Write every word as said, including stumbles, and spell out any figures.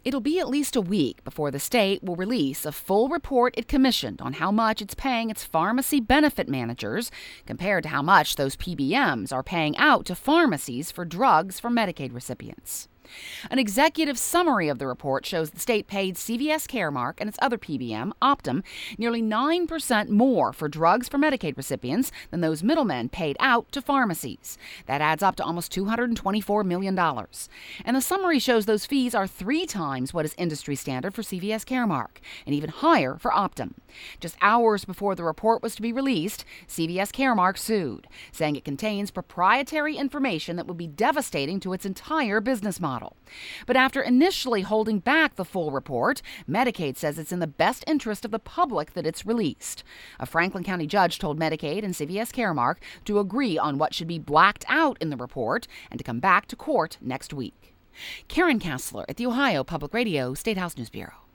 It'll be at least a week before the state will release a full report it commissioned on how much it's paying its pharmacy benefit managers compared to how much those P B Ms are paying out to pharmacies for drugs for Medicaid recipients. An executive summary of the report shows the state paid C V S Caremark and its other P B M, Optum, nearly nine percent more for drugs for Medicaid recipients than those middlemen paid out to pharmacies. That adds up to almost two hundred twenty-four million dollars. And the summary shows those fees are three times what is industry standard for C V S Caremark, and even higher for Optum. Just hours before the report was to be released, C V S Caremark sued, saying it contains proprietary information that would be devastating to its entire business model. But after initially holding back the full report, Medicaid says it's in the best interest of the public that it's released. A Franklin County judge told Medicaid and C V S Caremark to agree on what should be blacked out in the report and to come back to court next week. Karen Kassler at the Ohio Public Radio State House News Bureau.